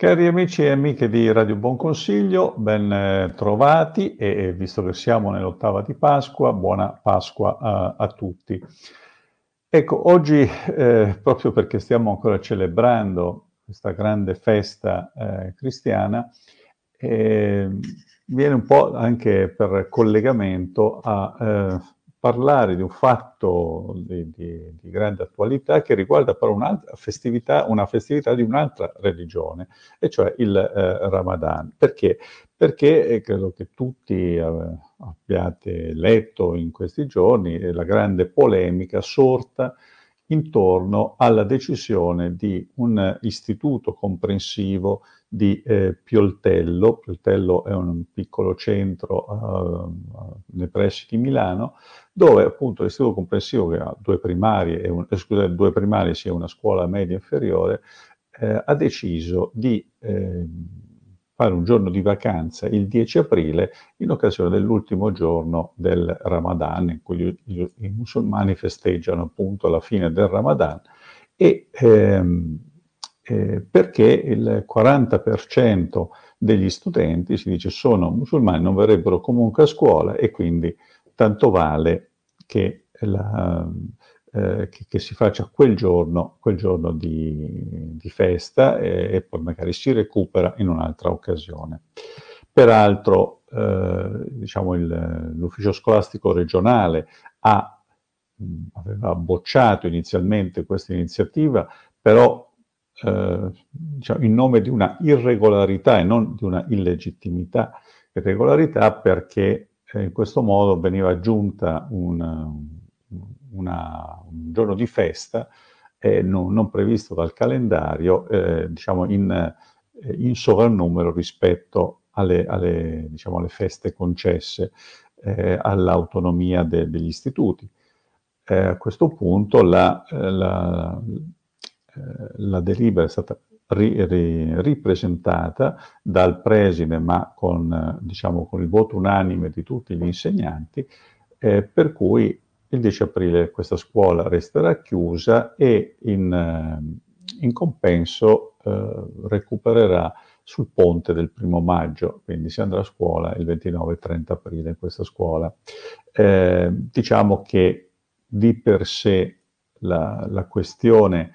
Cari amici e amiche di Radio Buon Consiglio, ben trovati e visto che siamo nell'ottava di Pasqua, buona Pasqua a tutti. Ecco, oggi proprio perché stiamo ancora celebrando questa grande festa cristiana, eh, viene un po' anche per collegamento a parlare di un fatto di grande attualità che riguarda però un'altra festività, una festività di un'altra religione, e cioè il Ramadan. Perché? Perché credo che tutti abbiate letto in questi giorni la grande polemica sorta intorno alla decisione di un istituto comprensivo di Pioltello. Pioltello è un piccolo centro nei pressi di Milano, dove appunto l'istituto comprensivo, che ha due primarie, due primarie sia una scuola media inferiore, ha deciso di fare un giorno di vacanza il 10 aprile in occasione dell'ultimo giorno del Ramadan, in cui i musulmani festeggiano appunto la fine del Ramadan, e perché il 40% degli studenti, si dice, sono musulmani, non verrebbero comunque a scuola e quindi tanto vale che, che si faccia quel giorno di festa e poi magari si recupera in un'altra occasione. Peraltro, diciamo, l'ufficio scolastico regionale aveva bocciato inizialmente questa iniziativa, però diciamo, in nome di una irregolarità e non di una illegittimità. Irregolarità perché in questo modo veniva aggiunta un giorno di festa non previsto dal calendario, diciamo in sovrannumero rispetto diciamo, alle feste concesse all'autonomia degli istituti. A questo punto la delibera è stata ripresentata dal preside, ma diciamo, con il voto unanime di tutti gli insegnanti, per cui il 10 aprile questa scuola resterà chiusa e in compenso recupererà sul ponte del 1° maggio, quindi si andrà a scuola il 29 e 30 aprile in questa scuola. Diciamo che di per sé la questione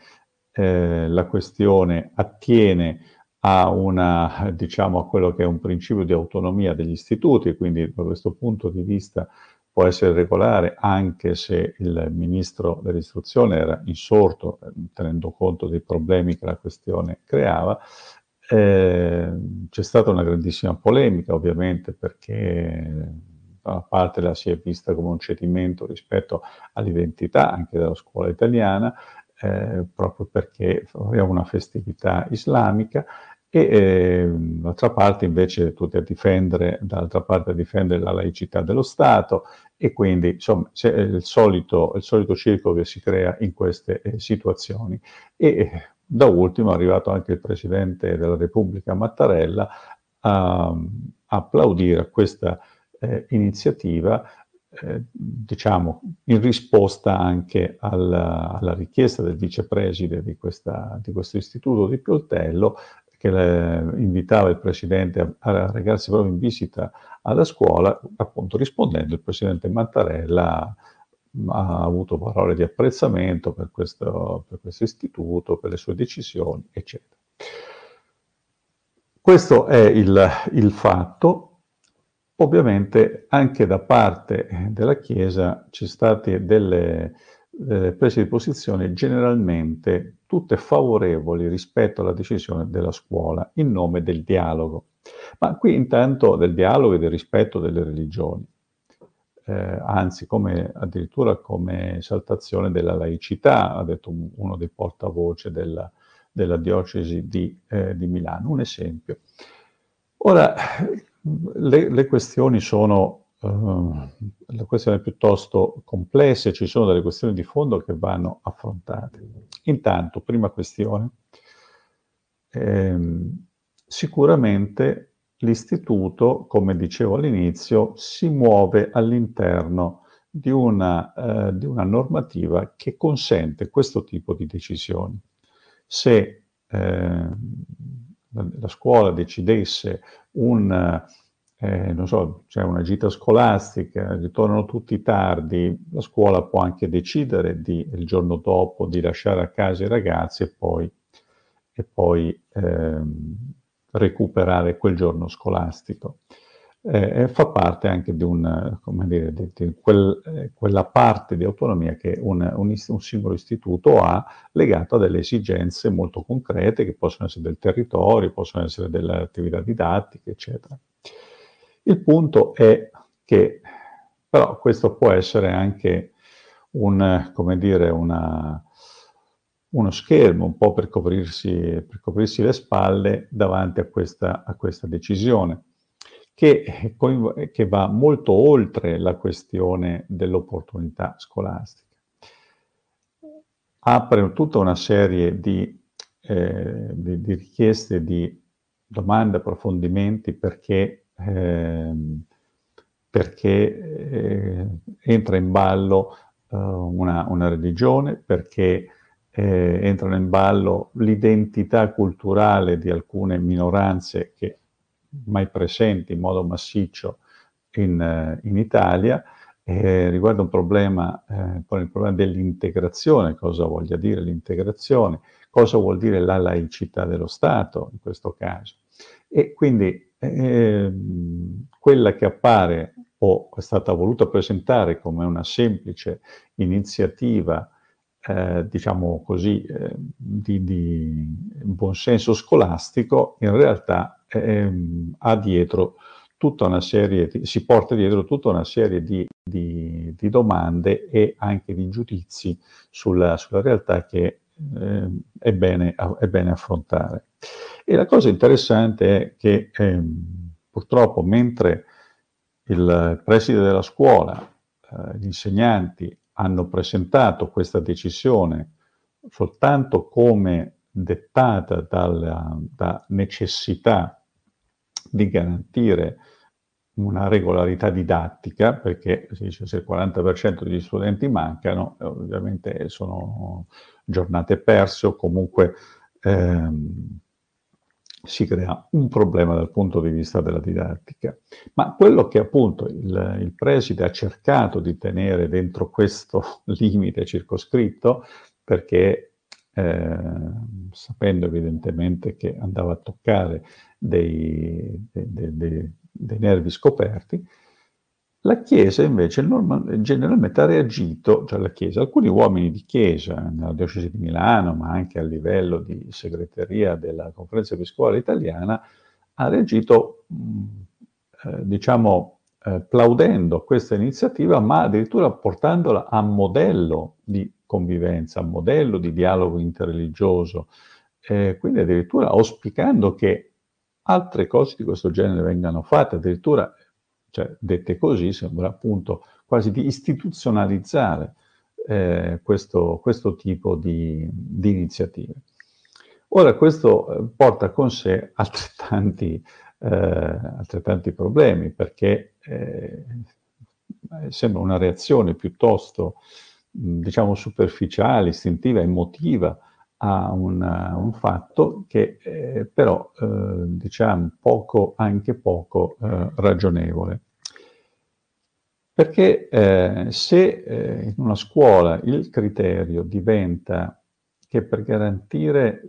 attiene diciamo, a quello che è un principio di autonomia degli istituti, quindi da questo punto di vista può essere regolare, anche se il ministro dell'istruzione era insorto, tenendo conto dei problemi che la questione creava. C'è stata una grandissima polemica, ovviamente, perché da una parte la si è vista come un cedimento rispetto all'identità anche della scuola italiana, proprio perché aveva una festività islamica, e d'altra parte invece dall'altra parte a difendere la laicità dello Stato, e quindi insomma c'è il solito circo che si crea in queste situazioni. E da ultimo è arrivato anche il Presidente della Repubblica Mattarella a applaudire a questa iniziativa, diciamo, in risposta anche alla richiesta del vicepreside di questo istituto di Pioltello, che invitava il Presidente a recarsi proprio in visita alla scuola. Appunto, rispondendo, il Presidente Mattarella ha avuto parole di apprezzamento per questo istituto, per le sue decisioni, eccetera. Questo è il fatto. Ovviamente anche da parte della Chiesa ci sono state delle prese di posizione generalmente tutte favorevoli rispetto alla decisione della scuola in nome del dialogo. Ma qui intanto del dialogo e del rispetto delle religioni, anzi addirittura come esaltazione della laicità, ha detto uno dei portavoce della diocesi di Milano. Un esempio. Ora, le questioni sono piuttosto complesse, ci sono delle questioni di fondo che vanno affrontate. Intanto, prima questione, sicuramente l'istituto, come dicevo all'inizio, si muove all'interno di una normativa che consente questo tipo di decisioni. Se la scuola decidesse non so, c'è una gita scolastica, ritornano tutti tardi, la scuola può anche decidere il giorno dopo di lasciare a casa i ragazzi e poi recuperare quel giorno scolastico. Fa parte anche di come dire, quella parte di autonomia che un singolo istituto ha, legato a delle esigenze molto concrete che possono essere del territorio, possono essere delle attività didattiche, eccetera. Il punto è che però questo può essere anche come dire, uno schermo un po' per coprirsi le spalle davanti a questa decisione, che va molto oltre la questione dell'opportunità scolastica. Apre tutta una serie di richieste, di domande, approfondimenti, perché entra in ballo una religione, perché entrano in ballo l'identità culturale di alcune minoranze che mai presenti in modo massiccio in Italia, riguarda un problema, poi il problema dell'integrazione, cosa voglia dire l'integrazione, cosa vuol dire la laicità dello Stato in questo caso. E quindi quella che appare o è stata voluta presentare come una semplice iniziativa, diciamo così, di buonsenso scolastico, in realtà ha dietro tutta una serie si porta dietro tutta una serie di domande e anche di giudizi sulla realtà che è bene affrontare. E la cosa interessante è che purtroppo, mentre il preside della scuola, gli insegnanti hanno presentato questa decisione soltanto come dettata da necessità di garantire una regolarità didattica, perché si dice, se il 40% degli studenti mancano, ovviamente sono giornate perse o comunque si crea un problema dal punto di vista della didattica. Ma quello che appunto il preside ha cercato di tenere dentro questo limite circoscritto, perché sapendo evidentemente che andava a toccare dei nervi scoperti, la Chiesa invece generalmente ha reagito, cioè la Chiesa, alcuni uomini di Chiesa nella diocesi di Milano, ma anche a livello di segreteria della Conferenza Episcopale Italiana, ha reagito, diciamo, plaudendo questa iniziativa, ma addirittura portandola a modello di convivenza, a modello di dialogo interreligioso, quindi addirittura auspicando che altre cose di questo genere vengano fatte, addirittura, cioè, dette così, sembra appunto quasi di istituzionalizzare questo tipo di iniziative. Ora, questo porta con sé altrettanti problemi, perché sembra una reazione piuttosto, diciamo, superficiale, istintiva, emotiva a un fatto che però, diciamo, anche poco ragionevole. Perché se in una scuola il criterio diventa che per garantire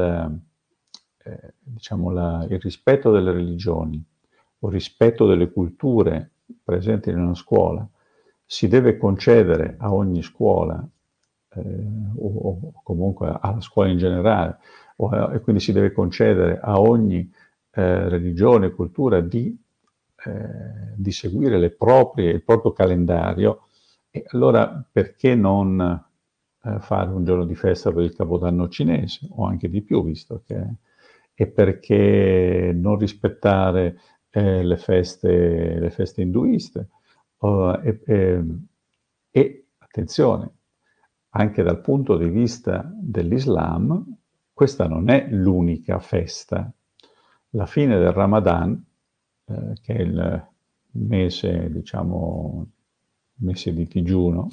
diciamo il rispetto delle religioni o il rispetto delle culture presenti in una scuola si deve concedere a ogni scuola o comunque alla scuola in generale, e quindi si deve concedere a ogni religione e cultura di seguire il proprio calendario, e allora perché non fare un giorno di festa per il Capodanno cinese, o anche di più, visto che e perché non rispettare le feste induiste. E attenzione, anche dal punto di vista dell'Islam, questa non è l'unica festa. La fine del Ramadan, che è il mese, diciamo, mese di digiuno,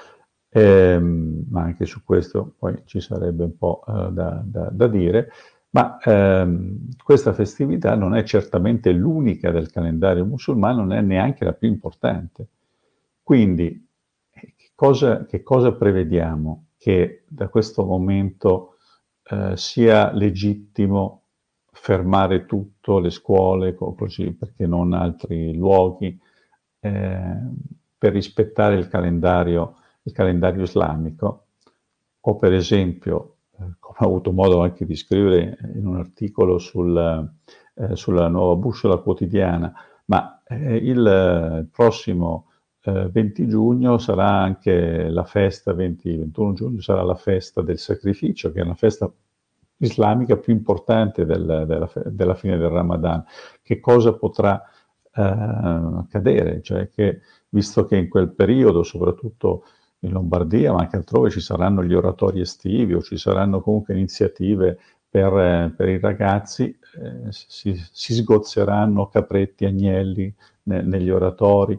ma anche su questo poi ci sarebbe un po' da dire, Ma questa festività non è certamente l'unica del calendario musulmano, non è neanche la più importante. Quindi, che cosa prevediamo? Che da questo momento sia legittimo fermare tutto, le scuole, così, perché non altri luoghi, eh, per rispettare il calendario islamico, o per esempio, come ho avuto modo anche di scrivere in un articolo sulla nuova bussola quotidiana, ma il prossimo 20 giugno sarà anche la festa, 20-21 giugno sarà la festa del sacrificio, che è una festa islamica più importante della fine del Ramadan. Che cosa potrà accadere? Cioè che, visto che in quel periodo, soprattutto in Lombardia, ma anche altrove, ci saranno gli oratori estivi o ci saranno comunque iniziative per i ragazzi, si sgozzeranno capretti, agnelli negli oratori,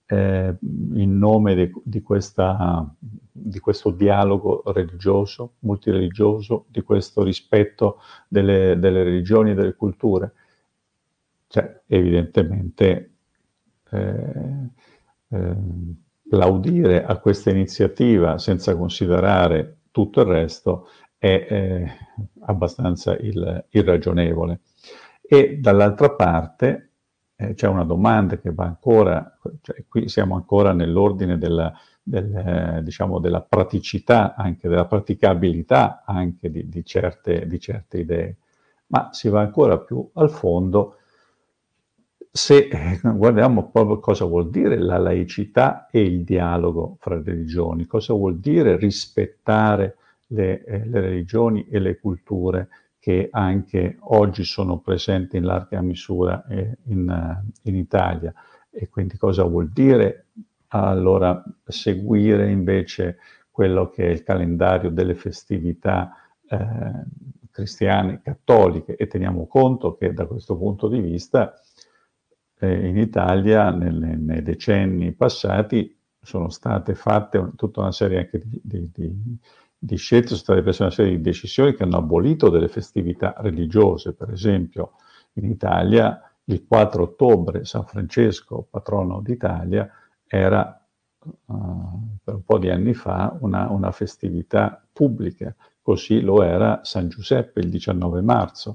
in nome di questo dialogo religioso, multireligioso, di questo rispetto delle religioni e delle culture. Cioè, evidentemente, eh, eh, plaudire a questa iniziativa senza considerare tutto il resto è abbastanza irragionevole. E dall'altra parte c'è una domanda che va ancora, cioè, qui siamo ancora nell'ordine diciamo, della praticità, anche della praticabilità anche di certe idee, ma si va ancora più al fondo se guardiamo proprio cosa vuol dire la laicità e il dialogo fra religioni, cosa vuol dire rispettare le religioni e le culture che anche oggi sono presenti in larga misura in Italia, e quindi cosa vuol dire allora seguire invece quello che è il calendario delle festività cristiane, cattoliche, e teniamo conto che da questo punto di vista in Italia nei decenni passati sono state fatte tutta una serie anche di scelte, sono state prese una serie di decisioni che hanno abolito delle festività religiose. Per esempio, in Italia il 4 ottobre, San Francesco, patrono d'Italia, era per un po' di anni fa una festività pubblica, così lo era San Giuseppe il 19 marzo.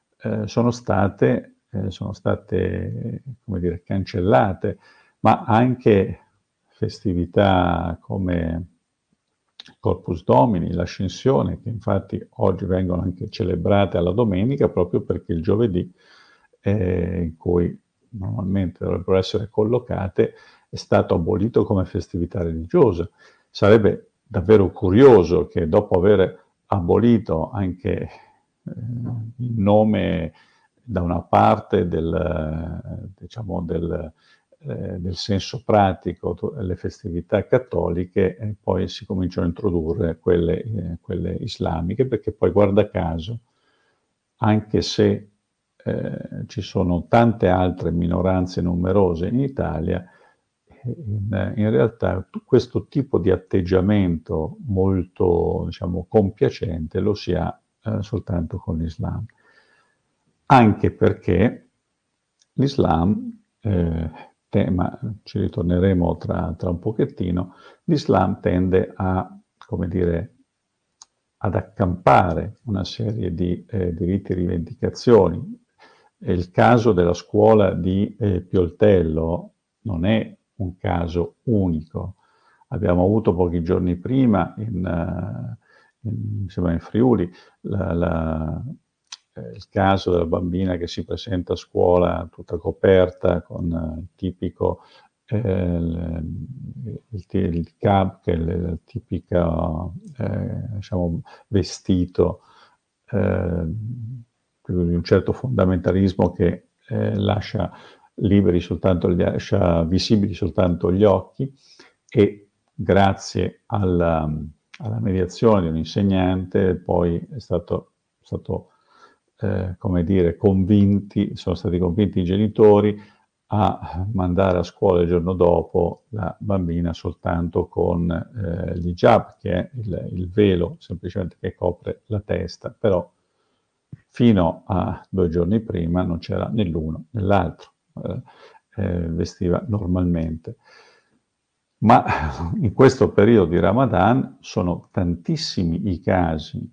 Sono state, come dire, cancellate, ma anche festività come Corpus Domini, l'Ascensione, che infatti oggi vengono anche celebrate alla domenica, proprio perché il giovedì, in cui normalmente dovrebbero essere collocate, è stato abolito come festività religiosa. Sarebbe davvero curioso che dopo aver abolito anche in nome da una parte diciamo del senso pratico, le festività cattoliche, e poi si cominciano a introdurre quelle islamiche, perché poi, guarda caso, anche se ci sono tante altre minoranze numerose in Italia, in realtà questo tipo di atteggiamento molto, diciamo, compiacente lo si ha soltanto con l'Islam. Anche perché l'Islam, ma ci ritorneremo tra un pochettino, l'Islam tende a, come dire, ad accampare una serie di diritti e rivendicazioni. Il caso della scuola di Pioltello non è un caso unico. Abbiamo avuto pochi giorni prima mi sembra in Friuli il caso della bambina che si presenta a scuola tutta coperta con il tipico il CAP, che è il tipico diciamo, vestito di un certo fondamentalismo che lascia lascia visibili soltanto gli occhi, e grazie alla mediazione di un insegnante poi è stato come dire, sono stati convinti i genitori a mandare a scuola il giorno dopo la bambina soltanto con l'hijab, che è il velo semplicemente che copre la testa. Però fino a 2 giorni prima non c'era né l'uno né l'altro, vestiva normalmente. Ma in questo periodo di Ramadan sono tantissimi i casi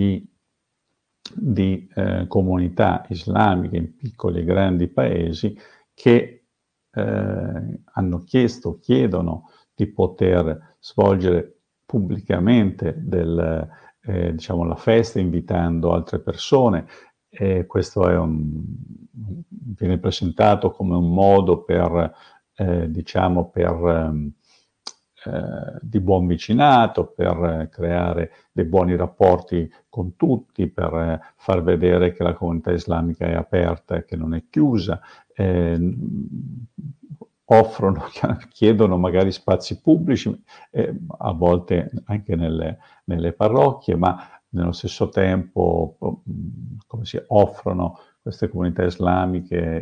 di comunità islamiche in piccoli e grandi paesi che hanno chiesto, chiedono di poter svolgere pubblicamente diciamo, la festa invitando altre persone. Questo viene presentato come un modo per, diciamo, di buon vicinato, per creare dei buoni rapporti con tutti, per far vedere che la comunità islamica è aperta e che non è chiusa. Offrono, chiedono magari spazi pubblici, a volte anche nelle parrocchie, ma nello stesso tempo come si offrono queste comunità islamiche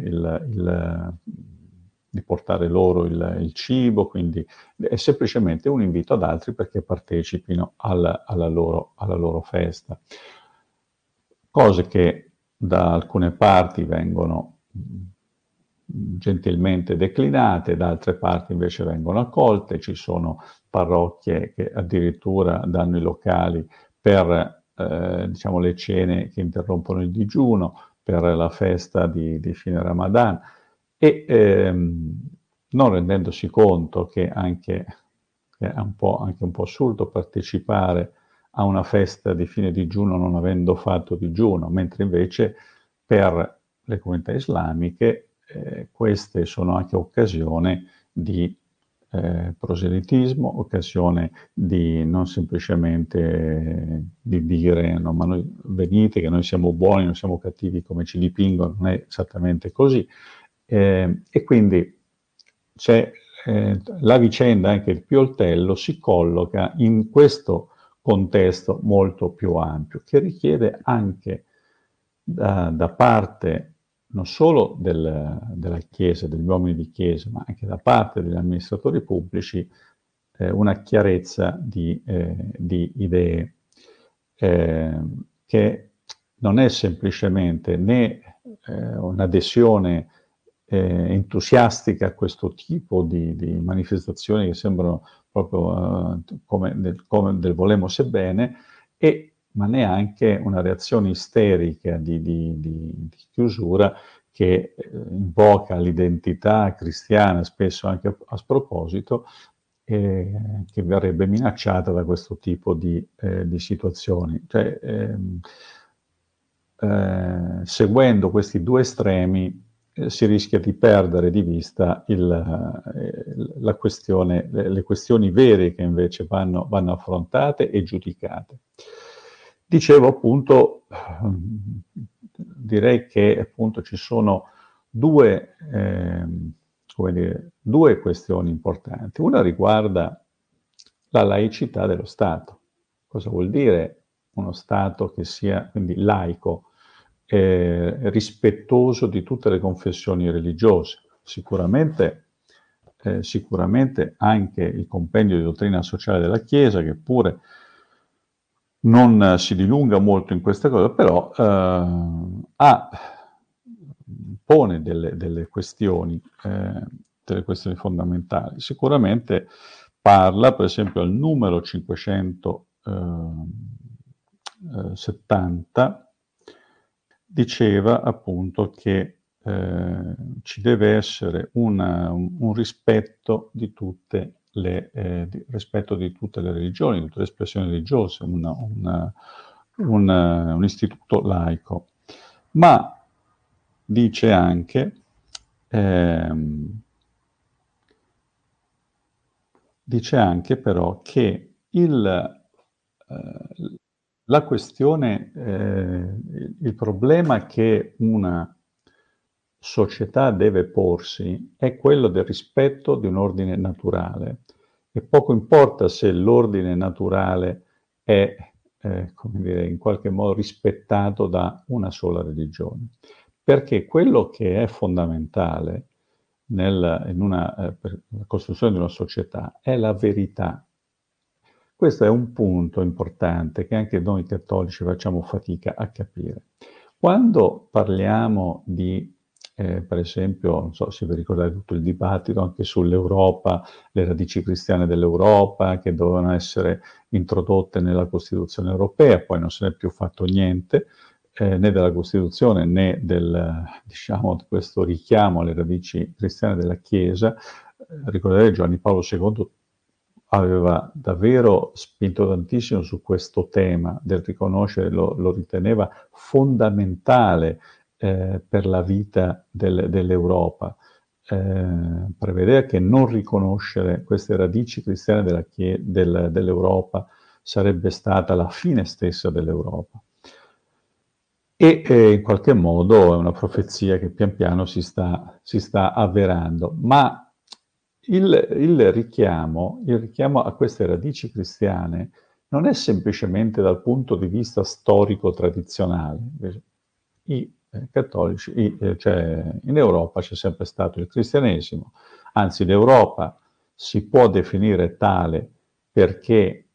di portare loro il cibo, quindi è semplicemente un invito ad altri perché partecipino alla loro festa. Cose che da alcune parti vengono gentilmente declinate, da altre parti invece vengono accolte. Ci sono parrocchie che addirittura danno i locali per diciamo, le cene che interrompono il digiuno, per la festa di fine Ramadan, e non rendendosi conto che anche è anche un po' assurdo partecipare a una festa di fine digiuno non avendo fatto digiuno, mentre invece per le comunità islamiche queste sono anche occasione di proselitismo, occasione di non semplicemente di dire no, ma noi venite che noi siamo buoni, non siamo cattivi come ci dipingono, non è esattamente così. E quindi c'è la vicenda anche il Pioltello si colloca in questo contesto molto più ampio, che richiede anche da parte non solo della Chiesa, degli uomini di Chiesa, ma anche da parte degli amministratori pubblici, una chiarezza di idee, che non è semplicemente né un'adesione entusiastica a questo tipo di manifestazioni che sembrano proprio come del volemo bene, ma neanche una reazione isterica di chiusura che invoca l'identità cristiana, spesso anche a sproposito, che verrebbe minacciata da questo tipo di situazioni. Cioè, seguendo questi due estremi si rischia di perdere di vista la questione, le questioni vere che invece vanno affrontate e giudicate. Dicevo appunto, direi che appunto ci sono due questioni importanti. Una riguarda la laicità dello Stato. Cosa vuol dire uno Stato che sia quindi laico, rispettoso di tutte le confessioni religiose? Sicuramente anche il compendio di dottrina sociale della Chiesa, che pure non si dilunga molto in questa cosa, però pone delle questioni fondamentali. Sicuramente parla, per esempio, al numero 570, diceva appunto che ci deve essere un rispetto di tutte rispetto di tutte le religioni, di tutte le espressioni religiose, un istituto laico. Ma dice anche però che la questione, il problema che una società deve porsi è quello del rispetto di un ordine naturale, e poco importa se l'ordine naturale è, come dire, in qualche modo rispettato da una sola religione, perché quello che è fondamentale per la costruzione di una società è la verità. Questo è un punto importante che anche noi cattolici facciamo fatica a capire. Quando parliamo di, per esempio, non so se vi ricordate tutto il dibattito anche sull'Europa, le radici cristiane dell'Europa che dovevano essere introdotte nella Costituzione europea, poi non se n'è più fatto niente, né della Costituzione né del, diciamo, di questo richiamo alle radici cristiane della Chiesa. Ricordate Giovanni Paolo II aveva davvero spinto tantissimo su questo tema del riconoscere, lo riteneva fondamentale per la vita dell'Europa. Prevedeva che non riconoscere queste radici cristiane dell'Europa sarebbe stata la fine stessa dell'Europa. E in qualche modo è una profezia che pian piano si sta avverando, ma il richiamo a queste radici cristiane non è semplicemente dal punto di vista storico-tradizionale. I cattolici, cioè in Europa c'è sempre stato il cristianesimo, anzi l'Europa si può definire tale perché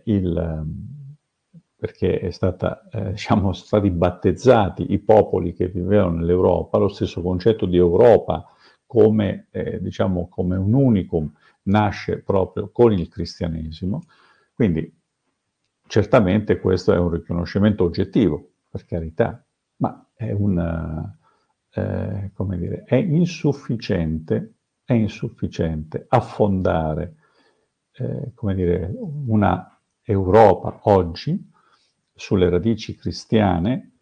perché è stata, diciamo, stati battezzati i popoli che vivevano nell'Europa, lo stesso concetto di Europa come, diciamo, come un unicum nasce proprio con il cristianesimo, quindi certamente questo è un riconoscimento oggettivo, per carità, ma come dire, è insufficiente affondare, come dire, una Europa oggi sulle radici cristiane,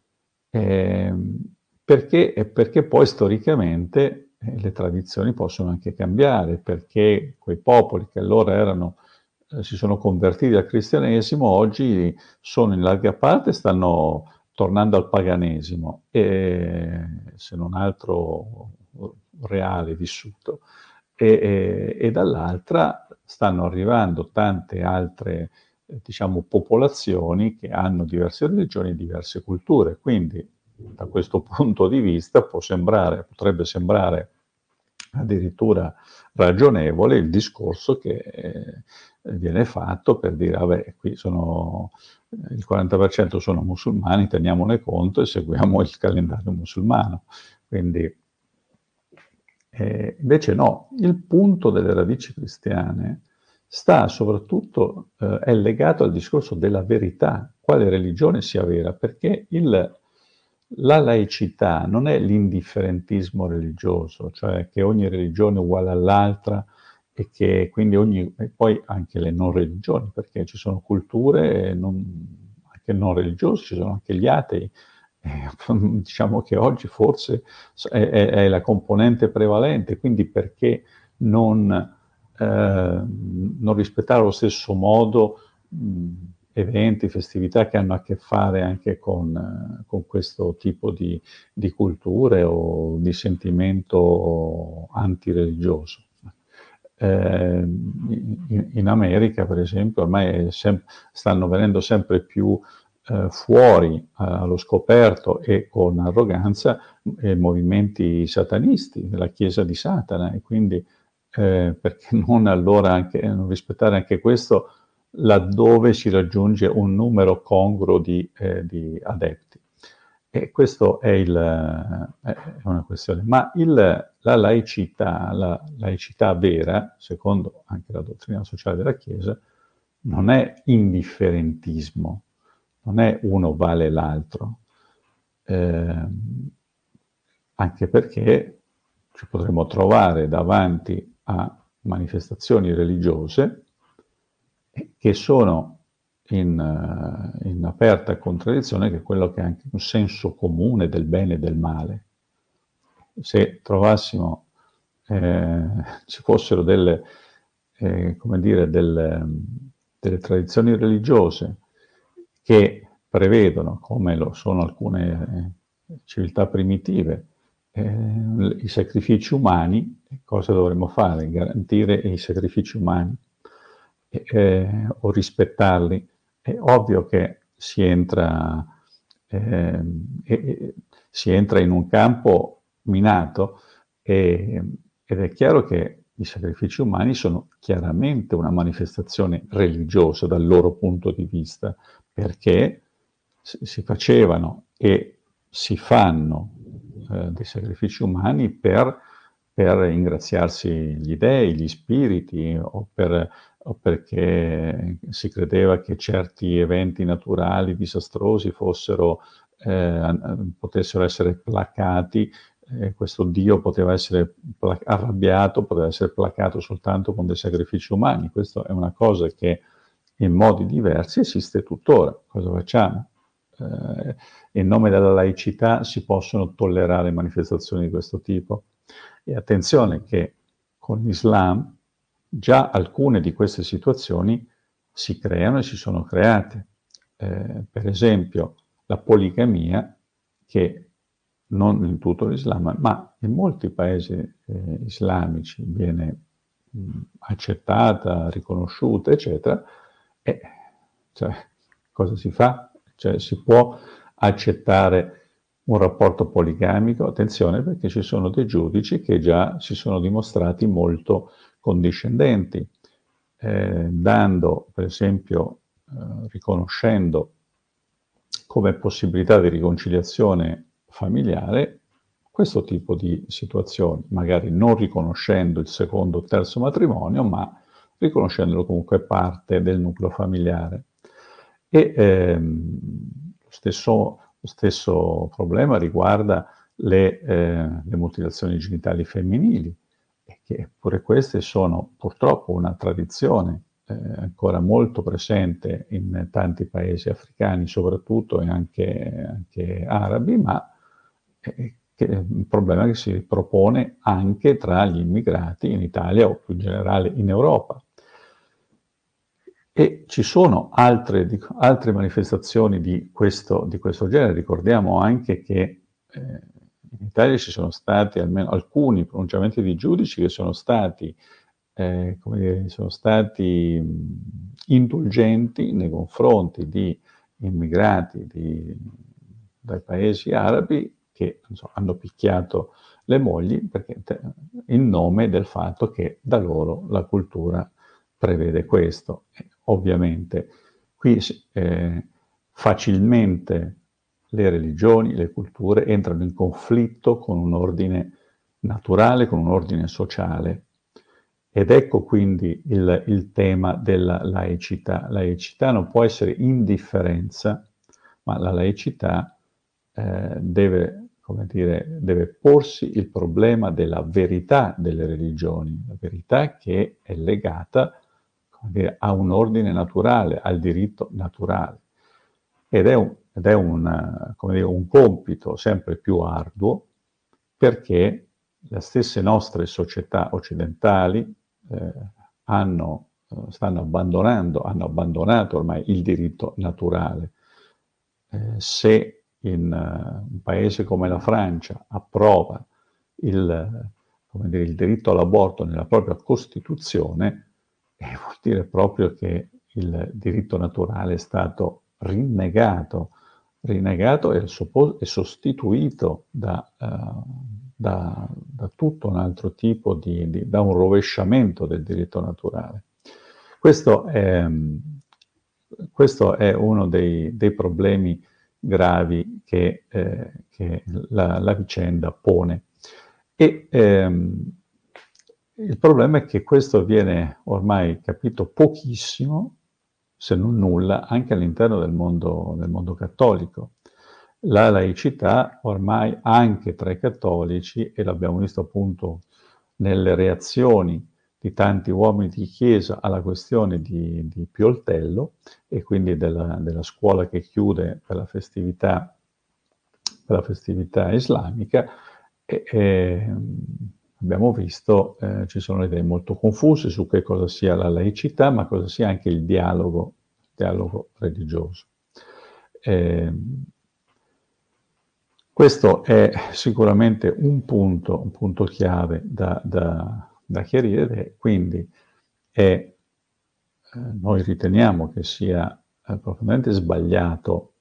perché poi storicamente le tradizioni possono anche cambiare, perché quei popoli che allora si sono convertiti al cristianesimo, oggi sono in larga parte, stanno tornando al paganesimo, e, se non altro reale, vissuto, e dall'altra stanno arrivando tante altre diciamo, popolazioni che hanno diverse religioni e diverse culture. Quindi, da questo punto di vista, potrebbe sembrare addirittura ragionevole il discorso che viene fatto per dire, vabbè, qui il 40% sono musulmani, teniamone conto e seguiamo il calendario musulmano. Quindi, invece no, il punto delle radici cristiane sta soprattutto, è legato al discorso della verità, quale religione sia vera, perché la laicità non è l'indifferentismo religioso, cioè che ogni religione è uguale all'altra e che quindi e poi anche le non religioni, perché ci sono culture anche non religiose, ci sono anche gli atei. Diciamo che oggi forse è la componente prevalente, quindi perché non, non rispettare allo stesso modo eventi, festività che hanno a che fare anche con questo tipo di culture o di sentimento antireligioso. In America, per esempio, ormai stanno venendo sempre più fuori allo scoperto e con arroganza movimenti satanisti, la Chiesa di Satana, e quindi perché non allora non rispettare anche questo laddove si raggiunge un numero congruo di adepti. E questo è una questione. Ma la laicità vera, secondo anche la dottrina sociale della Chiesa, non è indifferentismo, non è uno vale l'altro, anche perché ci potremmo trovare davanti a manifestazioni religiose che sono in aperta contraddizione che quello che è anche un senso comune del bene e del male. Se trovassimo, ci fossero come dire, delle tradizioni religiose che prevedono, come lo sono alcune civiltà primitive, i sacrifici umani, cosa dovremmo fare? Garantire i sacrifici umani o rispettarli. È ovvio che si entra in un campo minato ed è chiaro che i sacrifici umani sono chiaramente una manifestazione religiosa dal loro punto di vista, perché si facevano e si fanno dei sacrifici umani per ingraziarsi gli dei, gli spiriti, o perché si credeva che certi eventi naturali disastrosi potessero essere placati. Questo Dio poteva essere arrabbiato, poteva essere placato soltanto con dei sacrifici umani. Questa è una cosa che in modi diversi esiste tuttora. Cosa facciamo? In nome della laicità si possono tollerare manifestazioni di questo tipo? E attenzione che con l'Islam già alcune di queste situazioni si creano e si sono create. Per esempio, la poligamia, che non in tutto l'Islam, ma in molti paesi islamici viene accettata, riconosciuta, eccetera, e cioè, cosa si fa? Cioè, si può accettare un rapporto poligamico? Attenzione, perché ci sono dei giudici che già si sono dimostrati molto condiscendenti, dando, per esempio, riconoscendo come possibilità di riconciliazione familiare questo tipo di situazioni, magari non riconoscendo il secondo o terzo matrimonio, ma riconoscendolo comunque parte del nucleo familiare. E lo stesso problema riguarda le mutilazioni genitali femminili, e che pure queste sono purtroppo una tradizione ancora molto presente in tanti paesi africani soprattutto, e anche arabi, ma che è un problema che si propone anche tra gli immigrati in Italia o più in generale in Europa. E ci sono altre manifestazioni di questo genere. Ricordiamo anche che in Italia ci sono stati almeno alcuni pronunciamenti di giudici che sono stati, sono stati indulgenti nei confronti di immigrati dai paesi arabi che hanno picchiato le mogli in nome del fatto che da loro la cultura prevede questo. Ovviamente qui facilmente le religioni, le culture entrano in conflitto con un ordine naturale, con un ordine sociale. Ed ecco quindi il tema della laicità. La laicità non può essere indifferenza, ma la laicità deve porsi il problema della verità delle religioni, la verità che è legata a un ordine naturale, al diritto naturale. Ed è un compito sempre più arduo, perché le stesse nostre società occidentali hanno hanno abbandonato ormai il diritto naturale. Se in un paese come la Francia approva il diritto all'aborto nella propria Costituzione, vuol dire proprio che il diritto naturale è stato rinnegato e sostituito da tutto un altro tipo da un rovesciamento del diritto naturale. Questo è uno dei problemi gravi che la vicenda pone. E il problema è che questo viene ormai capito pochissimo, se non nulla, anche all'interno del mondo cattolico. La laicità ormai anche tra i cattolici, e l'abbiamo visto appunto nelle reazioni di tanti uomini di chiesa alla questione di Pioltello, e quindi della scuola che chiude per la festività islamica, abbiamo visto ci sono idee molto confuse su che cosa sia la laicità, ma cosa sia anche il dialogo religioso. Questo è sicuramente un punto chiave da chiarire, quindi noi riteniamo che sia profondamente sbagliato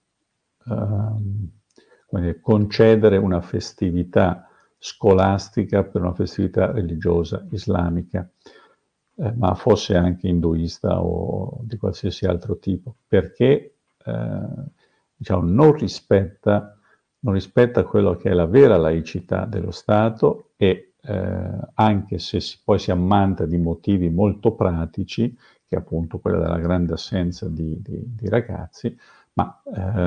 concedere una festività scolastica per una festività religiosa islamica, ma fosse anche induista o di qualsiasi altro tipo, perché non rispetta non rispetta quello che è la vera laicità dello Stato e anche se poi si ammanta di motivi molto pratici, che è appunto quella della grande assenza di ragazzi, ma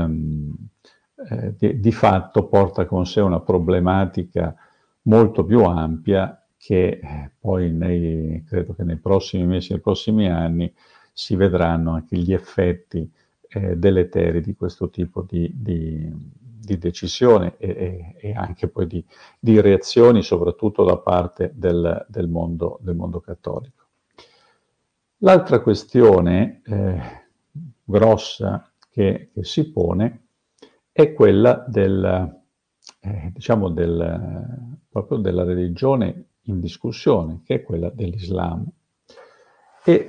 di fatto porta con sé una problematica molto più ampia che poi credo che nei prossimi mesi, nei prossimi anni si vedranno anche gli effetti deleteri di questo tipo di decisione e anche poi di reazioni, soprattutto da parte del mondo cattolico. L'altra questione grossa che si pone è quella diciamo proprio della religione in discussione, che è quella dell'Islam. E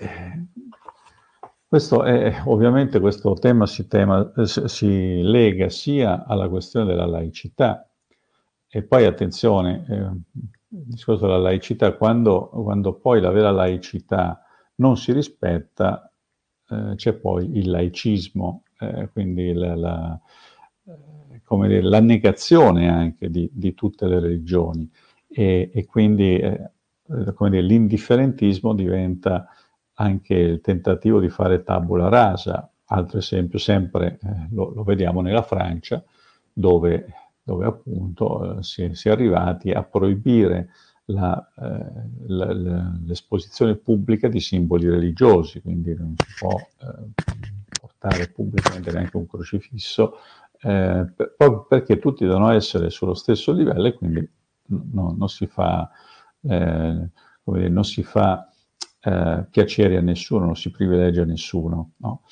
ovviamente questo tema si lega sia alla questione della laicità, e poi attenzione, il discorso della laicità, quando poi la vera laicità non si rispetta, c'è poi il laicismo, quindi come dire, la negazione anche di tutte le religioni e quindi come dire, l'indifferentismo diventa anche il tentativo di fare tabula rasa. Altro esempio, sempre lo vediamo nella Francia, dove appunto si è arrivati a proibire l'esposizione pubblica di simboli religiosi, quindi non si può portare pubblicamente neanche un crocifisso, proprio perché tutti devono essere sullo stesso livello e quindi non si fa, come dire, non si fa piacere a nessuno, non si privilegia nessuno, no?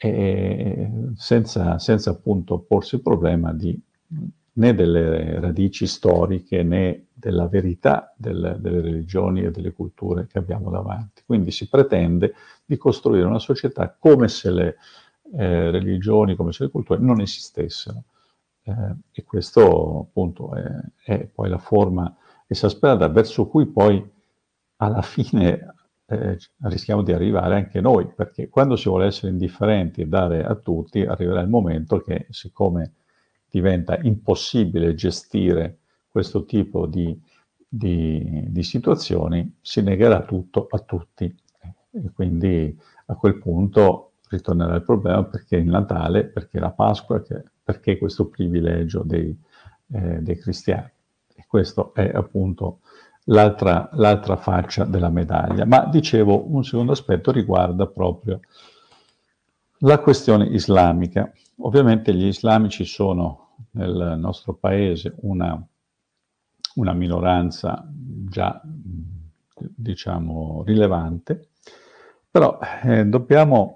Senza appunto porsi il problema né delle radici storiche né della verità delle religioni e delle culture che abbiamo davanti. Quindi si pretende di costruire una società come se le religioni, come se le culture non esistessero. E questo appunto è poi la forma esasperata verso cui poi alla fine rischiamo di arrivare anche noi, perché quando si vuole essere indifferenti e dare a tutti, arriverà il momento che, siccome diventa impossibile gestire questo tipo di situazioni, si negherà tutto a tutti. E quindi a quel punto ritornerà il problema perché il Natale, perché la Pasqua, perché questo privilegio dei cristiani. E questo è appunto l'altra faccia della medaglia. Ma dicevo, un secondo aspetto riguarda proprio la questione islamica. Ovviamente gli islamici sono nel nostro paese una minoranza già, diciamo, rilevante, però dobbiamo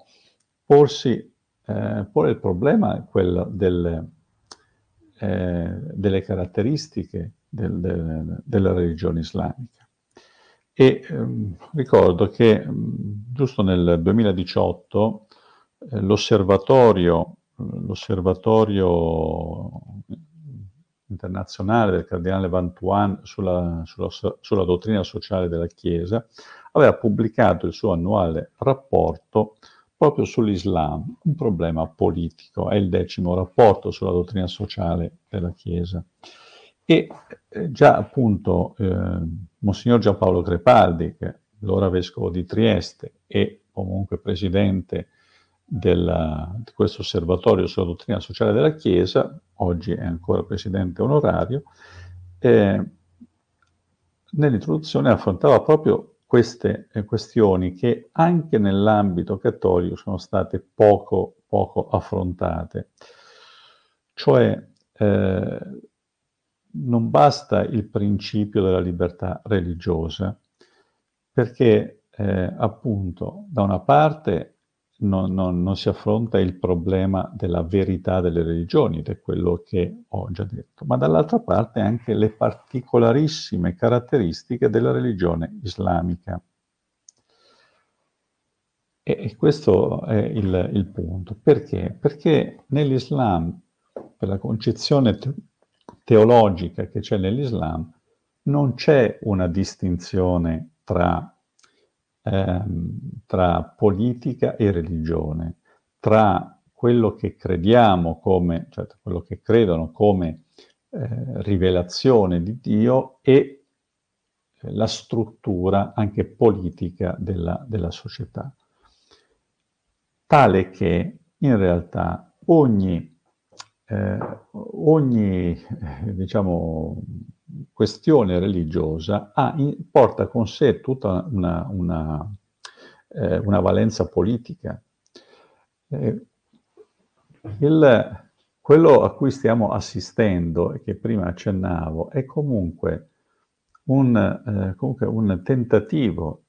porre il problema, quello delle caratteristiche della religione islamica. E ricordo che giusto nel 2018 l'osservatorio internazionale del cardinale Van Thuan sulla dottrina sociale della Chiesa aveva pubblicato il suo annuale rapporto proprio sull'Islam, un problema politico, è il 10° rapporto sulla dottrina sociale della Chiesa. E già appunto Monsignor Giampaolo Crepaldi, che è l'ora vescovo di Trieste e comunque presidente di questo osservatorio sulla dottrina sociale della Chiesa, oggi è ancora presidente onorario, nell'introduzione affrontava proprio queste questioni che anche nell'ambito cattolico sono state poco affrontate. Cioè, non basta il principio della libertà religiosa, perché appunto da una parte non si affronta il problema della verità delle religioni, ed è quello che ho già detto, ma dall'altra parte anche le particolarissime caratteristiche della religione islamica. E questo è il punto. Perché? Perché nell'Islam, per la concezione teologica che c'è nell'Islam, non c'è una distinzione tra politica e religione, tra quello che crediamo come, cioè quello che credono come rivelazione di Dio e la struttura anche politica della società, tale che in realtà diciamo, questione religiosa porta con sé tutta una valenza politica. Quello a cui stiamo assistendo, e che prima accennavo, è comunque un tentativo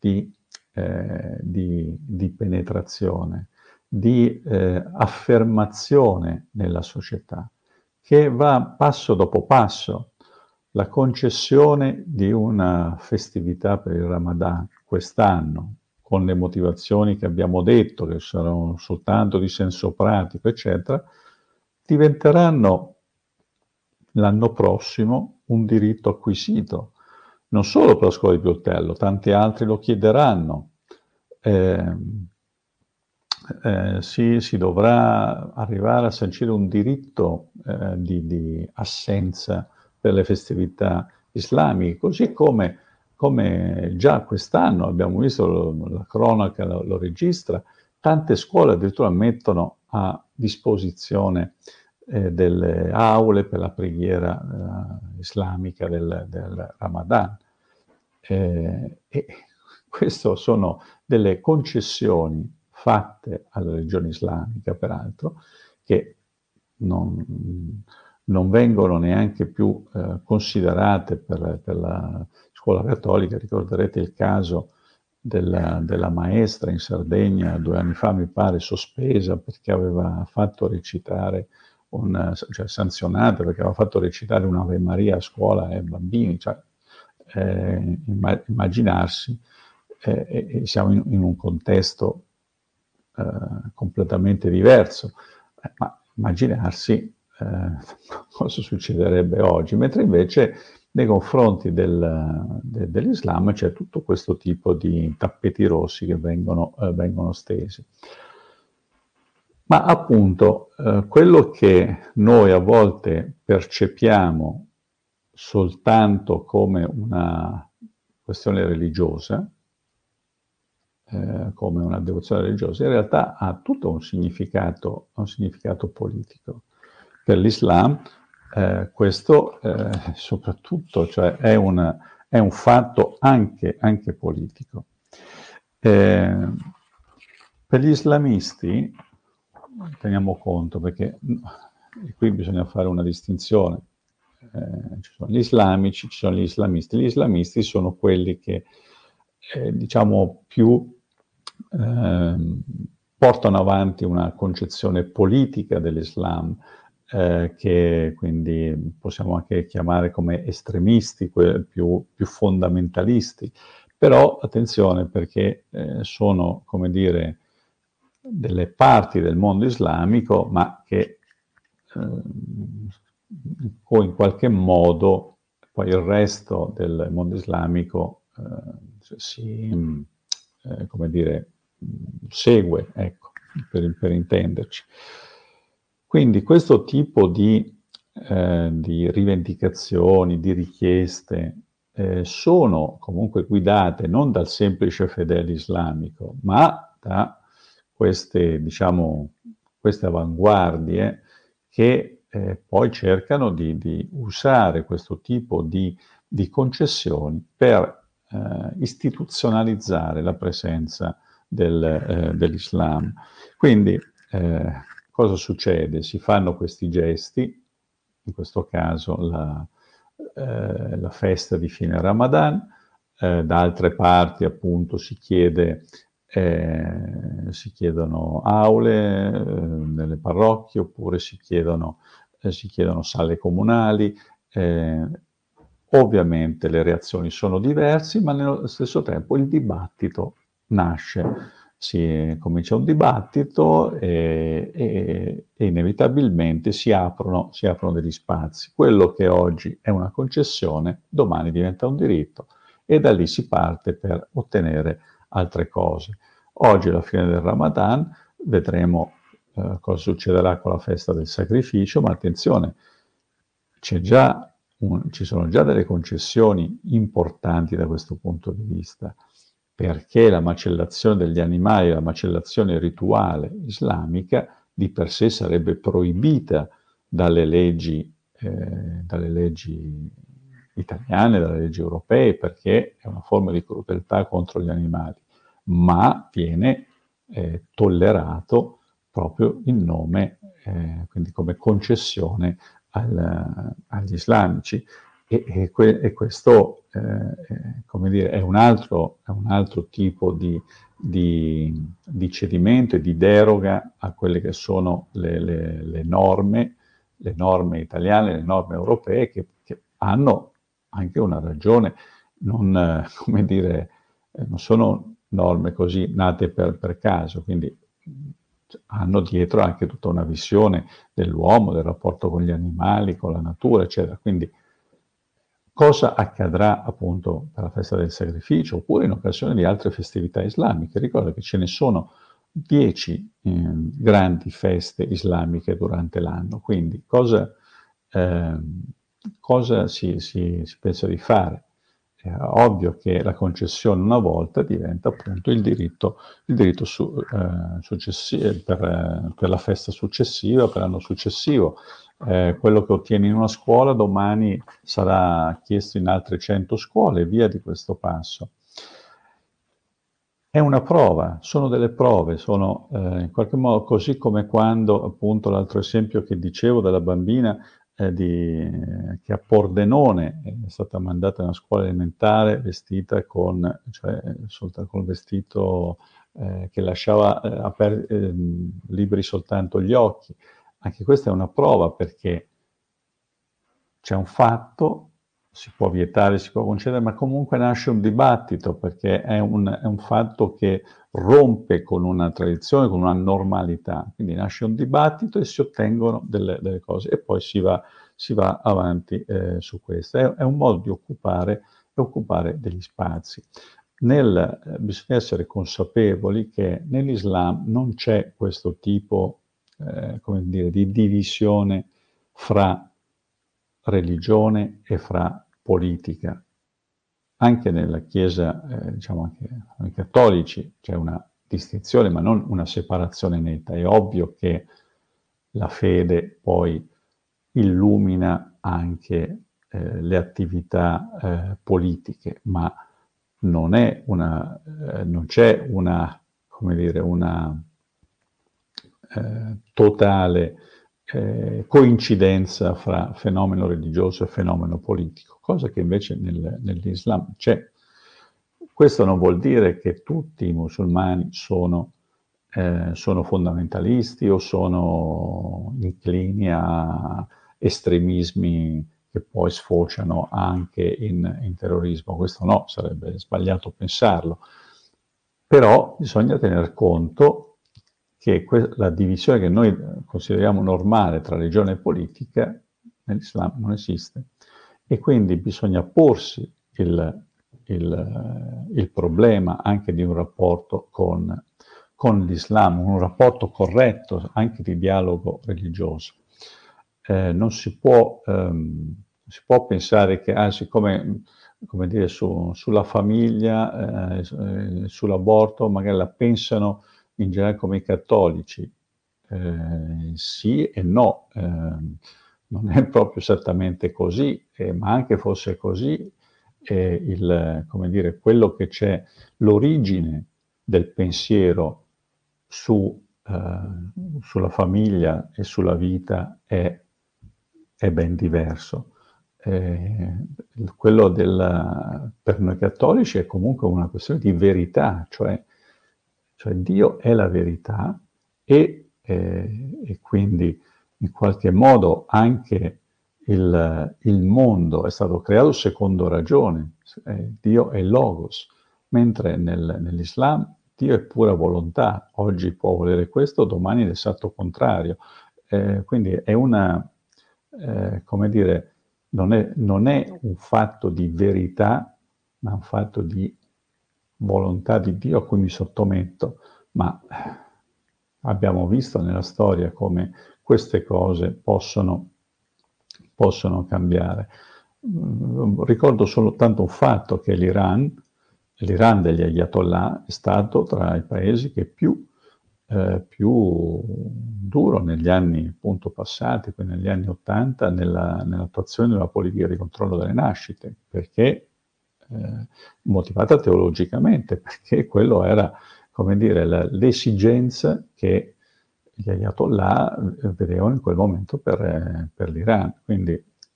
di penetrazione, di affermazione nella società, che va passo dopo passo. La concessione di una festività per il Ramadan quest'anno, con le motivazioni che abbiamo detto, che sono soltanto di senso pratico, eccetera, diventeranno l'anno prossimo un diritto acquisito, non solo per la scuola di Pioltello, tanti altri lo chiederanno. Si dovrà arrivare a sancire un diritto di assenza per le festività islamiche, così come già quest'anno abbiamo visto, la cronaca lo registra, tante scuole addirittura mettono a disposizione delle aule per la preghiera islamica del Ramadan. E queste sono delle concessioni fatte alla religione islamica, peraltro, che non vengono neanche più considerate per la scuola cattolica. Ricorderete il caso della maestra in Sardegna 2 anni fa, mi pare, sospesa perché aveva fatto recitare, cioè sanzionata perché aveva fatto recitare un'Ave Maria a scuola ai bambini. Cioè, immaginarsi, siamo in un contesto completamente diverso, ma immaginarsi cosa succederebbe oggi, mentre invece nei confronti dell'Islam c'è tutto questo tipo di tappeti rossi che vengono stesi. Ma appunto quello che noi a volte percepiamo soltanto come una questione religiosa, come una devozione religiosa, in realtà ha tutto un significato politico. Per l'Islam questo soprattutto, cioè, è un fatto anche politico. Per gli islamisti, teniamo conto, perché qui bisogna fare una distinzione, ci sono gli islamici, ci sono gli islamisti. Gli islamisti sono quelli che, diciamo, più portano avanti una concezione politica dell'Islam, che quindi possiamo anche chiamare come estremisti, più fondamentalisti. Però attenzione, perché sono, come dire, delle parti del mondo islamico, ma che o in qualche modo poi il resto del mondo islamico come dire, segue, ecco, per intenderci. Quindi questo tipo di rivendicazioni, di richieste, sono comunque guidate non dal semplice fedele islamico, ma da queste, diciamo, queste avanguardie che poi cercano di usare questo tipo di concessioni per istituzionalizzare la presenza dell'Islam. Quindi cosa succede? Si fanno questi gesti, in questo caso la festa di fine Ramadan, da altre parti appunto si chiedono aule nelle parrocchie, oppure si chiedono sale comunali. Ovviamente le reazioni sono diverse, ma nello stesso tempo il dibattito nasce. Comincia un dibattito e inevitabilmente si aprono degli spazi. Quello che oggi è una concessione, domani diventa un diritto e da lì si parte per ottenere altre cose. Oggi, alla fine del Ramadan, vedremo cosa succederà con la festa del sacrificio, ma attenzione, ci sono già delle concessioni importanti da questo punto di vista, perché la macellazione degli animali, la macellazione rituale islamica, di per sé sarebbe proibita dalle leggi italiane, dalle leggi europee, perché è una forma di crudeltà contro gli animali, ma viene tollerato proprio in nome, quindi come concessione agli islamici. E questo, come dire, è un altro tipo di cedimento e di deroga a quelle che sono le norme italiane, le norme europee, che hanno anche una ragione, non, come dire, non sono norme così nate per caso, quindi hanno dietro anche tutta una visione dell'uomo, del rapporto con gli animali, con la natura, eccetera. Quindi cosa accadrà appunto per la festa del sacrificio oppure in occasione di altre festività islamiche? Ricorda che ce ne sono 10 grandi feste islamiche durante l'anno, quindi eh, cosa si pensa di fare? È ovvio che la concessione una volta diventa appunto il diritto per la festa successiva, per l'anno successivo. Quello che ottieni in una scuola domani sarà chiesto in altre 100 scuole, via di questo passo. È una prova, sono delle prove, sono in qualche modo così come quando, appunto, l'altro esempio che dicevo della bambina che a Pordenone è stata mandata in una scuola elementare vestita cioè, soltanto con il vestito che lasciava liberi soltanto gli occhi. Anche questa è una prova perché c'è un fatto, si può vietare, si può concedere, ma comunque nasce un dibattito perché è un fatto che rompe con una tradizione, con una normalità. Quindi nasce un dibattito e si ottengono delle cose e poi si va avanti su questo. È un modo di occupare degli spazi. Bisogna essere consapevoli che nell'Islam non c'è questo tipo, come dire, di divisione fra religione e fra politica. Anche nella Chiesa, diciamo anche noi cattolici, c'è una distinzione, ma non una separazione netta. È ovvio che la fede poi illumina anche le attività politiche, ma non c'è una, come dire, una totale coincidenza fra fenomeno religioso e fenomeno politico, cosa che invece nell'Islam c'è. Questo non vuol dire che tutti i musulmani sono fondamentalisti o sono inclini a estremismi che poi sfociano anche in terrorismo. Questo no, sarebbe sbagliato pensarlo. Però bisogna tener conto che la divisione che noi consideriamo normale tra religione e politica nell'Islam non esiste e quindi bisogna porsi il problema anche di un rapporto con l'Islam, un rapporto corretto anche di dialogo religioso. Non si può pensare che, siccome come dire, sulla famiglia, sull'aborto, magari la pensano in generale come i cattolici. Sì e no, non è proprio esattamente così, ma anche fosse così, come dire, quello che c'è, l'origine del pensiero sulla famiglia e sulla vita è ben diverso. Quello per noi cattolici è comunque una questione di verità, cioè Dio è la verità e quindi in qualche modo anche il mondo è stato creato secondo ragione, Dio è Logos, mentre nell'Islam Dio è pura volontà, oggi può volere questo, domani l'esatto contrario. Quindi è come dire, non è un fatto di verità, ma un fatto di volontà di Dio a cui mi sottometto, ma abbiamo visto nella storia come queste cose possono cambiare. Ricordo soltanto un fatto, che l'Iran degli Ayatollah è stato tra i paesi che più duro negli anni appunto passati, quindi negli anni '80, nell'attuazione della politica di controllo delle nascite, perché motivata teologicamente, perché quello era, come dire, l'esigenza che gli Ayatollah vedevano in quel momento per l'Iran. Quindi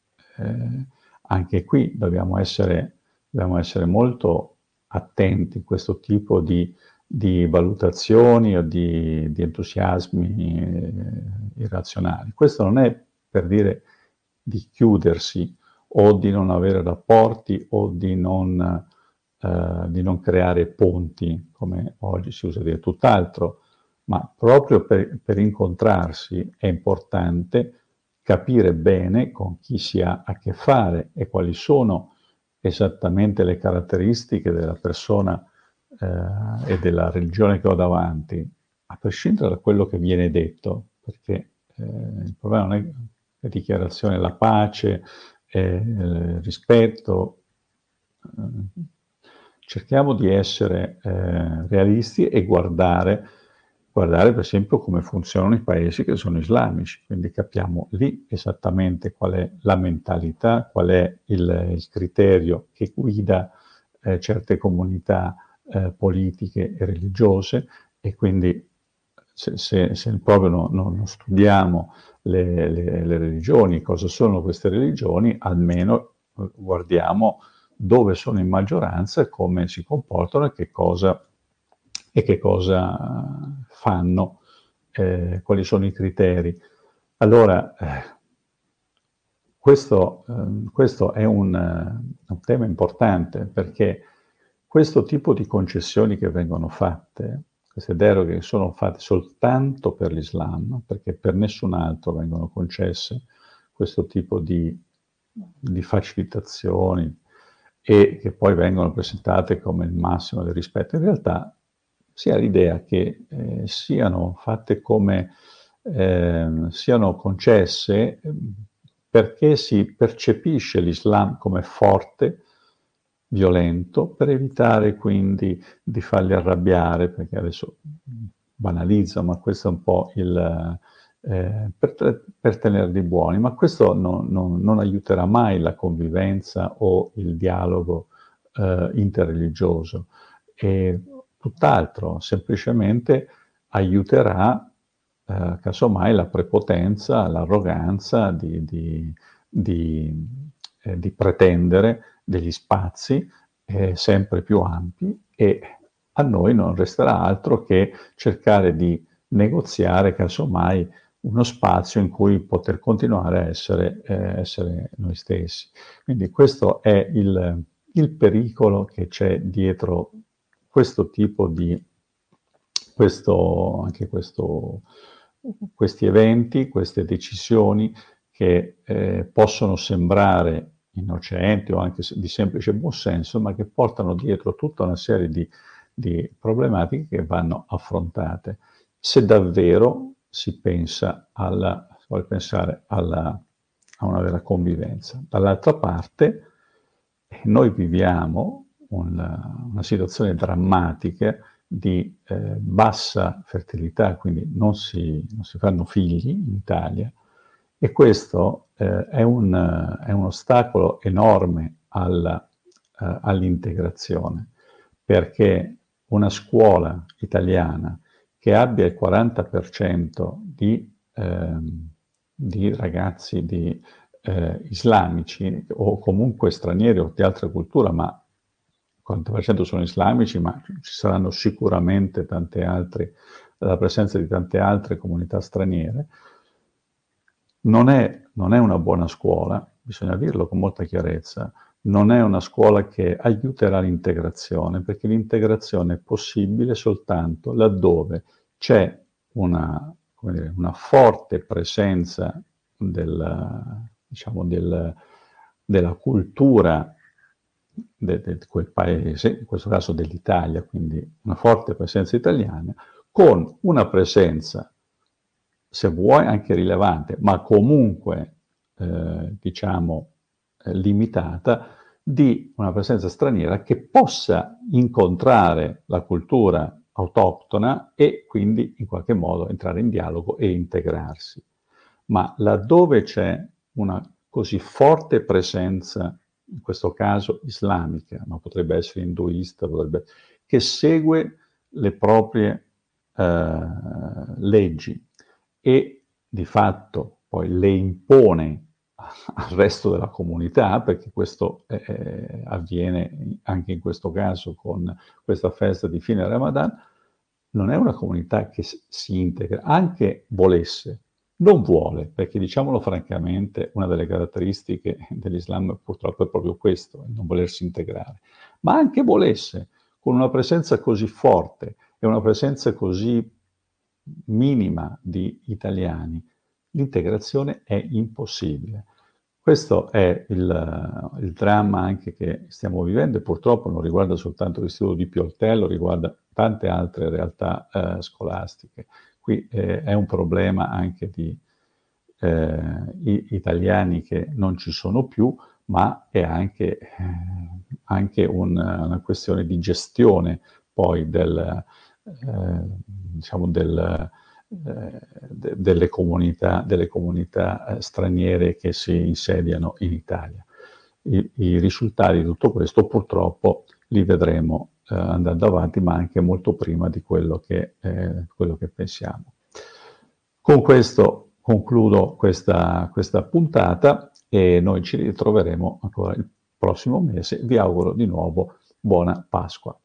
anche qui dobbiamo essere molto attenti in questo tipo di valutazioni o di entusiasmi irrazionali. Questo non è per dire di chiudersi o di non avere rapporti o di non creare ponti, come oggi si usa dire, tutt'altro, ma proprio per incontrarsi è importante capire bene con chi si ha a che fare e quali sono esattamente le caratteristiche della persona e della religione che ho davanti, a prescindere da quello che viene detto, perché il problema non è la dichiarazione, la pace, il rispetto. Cerchiamo di essere realisti e guardare per esempio come funzionano i paesi che sono islamici, quindi capiamo lì esattamente qual è la mentalità, qual è il criterio che guida certe comunità politiche e religiose, e quindi se proprio non studiamo le religioni, cosa sono queste religioni, almeno guardiamo dove sono in maggioranza e come si comportano e che cosa fanno, quali sono i criteri. Allora, questo è un tema importante, perché questo tipo di concessioni che vengono fatte, queste deroghe che sono fatte soltanto per l'Islam, perché per nessun altro vengono concesse questo tipo di facilitazioni e che poi vengono presentate come il massimo del rispetto. In realtà si ha l'idea che siano fatte come siano concesse perché si percepisce l'Islam come forte, violento, per evitare quindi di farli arrabbiare, perché adesso banalizzo, ma questo è un po' per tenerli buoni, ma questo non aiuterà mai la convivenza o il dialogo interreligioso, e tutt'altro, semplicemente aiuterà casomai la prepotenza, l'arroganza di pretendere degli spazi sempre più ampi, e a noi non resterà altro che cercare di negoziare casomai uno spazio in cui poter continuare a essere noi stessi. Quindi questo è il pericolo che c'è dietro questo tipo questi eventi, queste decisioni che possono sembrare innocenti o anche di semplice buonsenso, ma che portano dietro tutta una serie di problematiche che vanno affrontate, se davvero si vuole pensare a una vera convivenza. Dall'altra parte, noi viviamo una situazione drammatica di bassa fertilità, quindi non si fanno figli in Italia, e questo è un ostacolo enorme all'integrazione, perché una scuola italiana che abbia il 40% di ragazzi islamici o comunque stranieri o di altra cultura, ma il 40% sono islamici, ma ci saranno sicuramente la presenza di tante altre comunità straniere, non è una buona scuola, bisogna dirlo con molta chiarezza, non è una scuola che aiuterà l'integrazione, perché l'integrazione è possibile soltanto laddove c'è una forte presenza diciamo, della cultura di quel paese, in questo caso dell'Italia, quindi una forte presenza italiana, con una presenza, se vuoi anche rilevante, ma comunque diciamo limitata, di una presenza straniera che possa incontrare la cultura autoctona e quindi in qualche modo entrare in dialogo e integrarsi. Ma laddove c'è una così forte presenza, in questo caso islamica, ma potrebbe essere induista, che segue le proprie leggi e di fatto poi le impone al resto della comunità, perché questo avviene anche in questo caso con questa festa di fine Ramadan, non è una comunità che si integra, anche volesse, non vuole, perché diciamolo francamente, una delle caratteristiche dell'Islam purtroppo è proprio questo, il non volersi integrare, ma anche volesse, con una presenza così forte e una presenza così minima di italiani, l'integrazione è impossibile. Questo è il dramma anche che stiamo vivendo e purtroppo non riguarda soltanto l'istituto di Pioltello, riguarda tante altre realtà scolastiche. Qui è un problema anche di italiani che non ci sono più, ma è anche una questione di gestione poi diciamo delle comunità straniere che si insediano in Italia. I risultati di tutto questo purtroppo li vedremo andando avanti, ma anche molto prima di quello che pensiamo. Con questo concludo questa puntata e noi ci ritroveremo ancora il prossimo mese. Vi auguro di nuovo buona Pasqua.